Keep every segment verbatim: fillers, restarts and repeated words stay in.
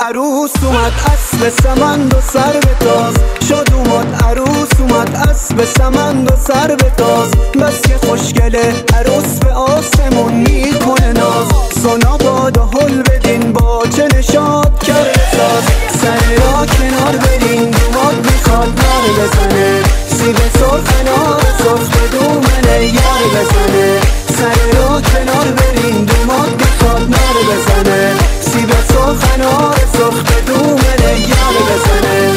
عروس اومد اسب سمند و سر به تاز شد اومد عروس اومد اسب سمند و سر به تاز بس که خوشگله عروس به آسمون میکنه ناز سونا باد و هل بدین با چه نشاد کرده ساز سر را کنار برین دوماد میخواد نار بزنه سیب سرخ نار سرخ به دومن یار بزنه سر را کنار برین دوماد میخواد نار بزنه سیب سرخ نار سرخ به دومن یار بزنه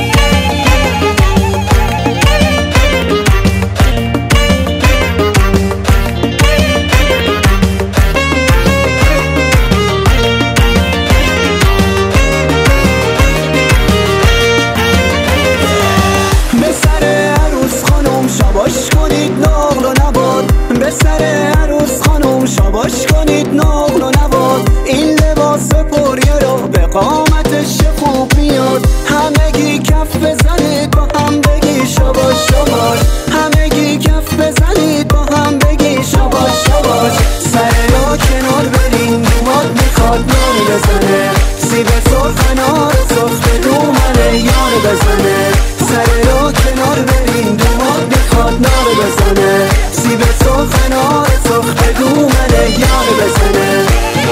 شاباش کنید نقل و نباد به سر عروس خانم شاباش کنید نقل و نباد این لباس پریه رو به قامتش خوب میاد همگی کف بزنید با هم بگی شاباش شاباش همگی کف بزنید با هم بگی شاباش شاباش سر را کنار برین دوماد میخواد نار بزنه سیب سرخ نار سرخ به دومن یار بزنه سر را کنار برین دوماد میخواد نار بزنه سیب سرخ نار سرخ به دومن یار بزنه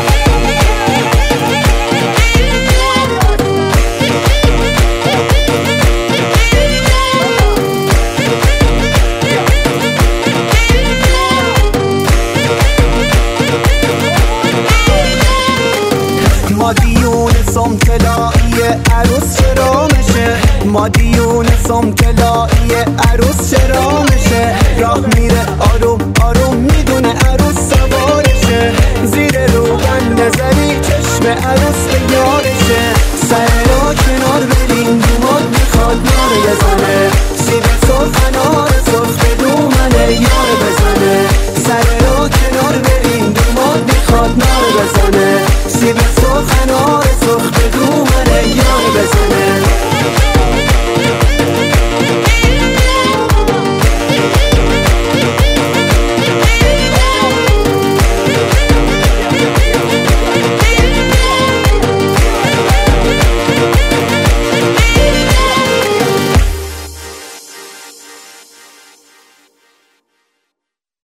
ما دیون سمتلایی عروس چرا میشه ما دیون سمتلایی عروس چرا میشه راه میره آروم آروم میدونه عروس سوارشه زیر روغن نظری چشم عروس به یارشه سر را کنار برین دوماد میخواد نار بزنه سیب سرخ نار سرخ به دومن یار بزنه سر را کنار برین دوماد میخواد نار بزنه سیب سرخ نار سرخ به دومن یار بزنه